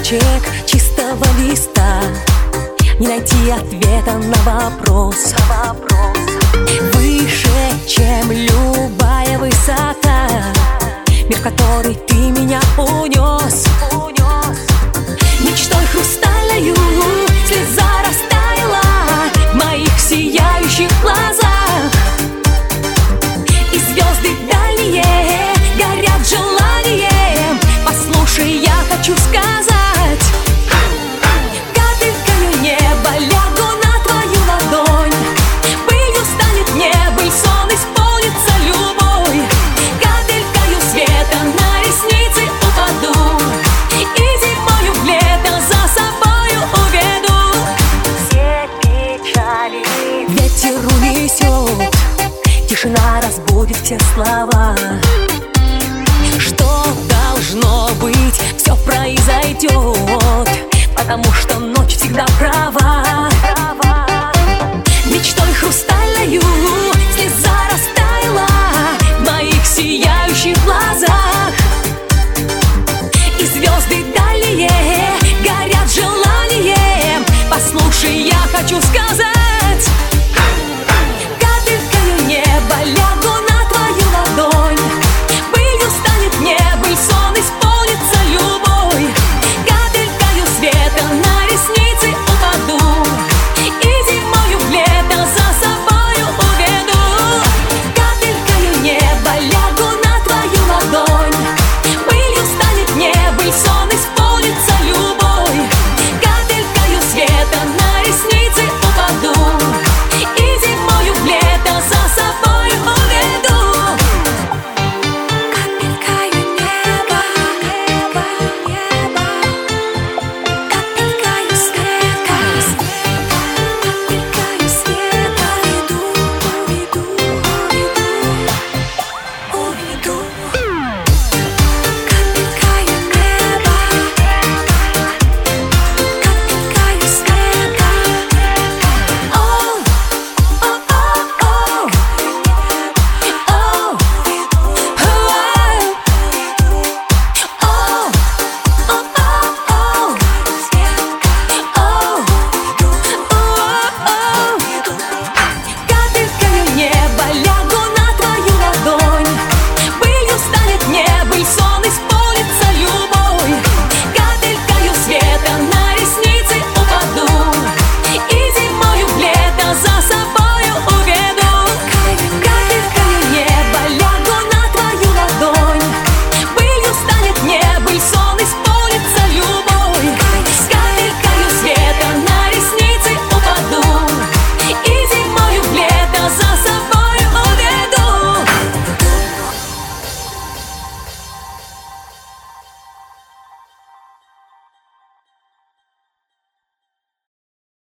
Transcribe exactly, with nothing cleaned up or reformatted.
листочек чистого листа, не найти ответа на вопрос. Выше, чем любая высота, мир, в который ты меня унес. Мечтой хрустальною слеза растаяла в моих сияющих глазах, и звезды дальние горят желанием. Послушай, я хочу сказать: капелькою неба лягу на твою ладонь, пылью станет небо, и сон исполнится любой. Капелькою света на ресницы упаду, и зимою в лето за собою уведу. Все печали ветер унесет, тишина разбудит все слова. Что должно быть, все произойдет, потому что ночь всегда права.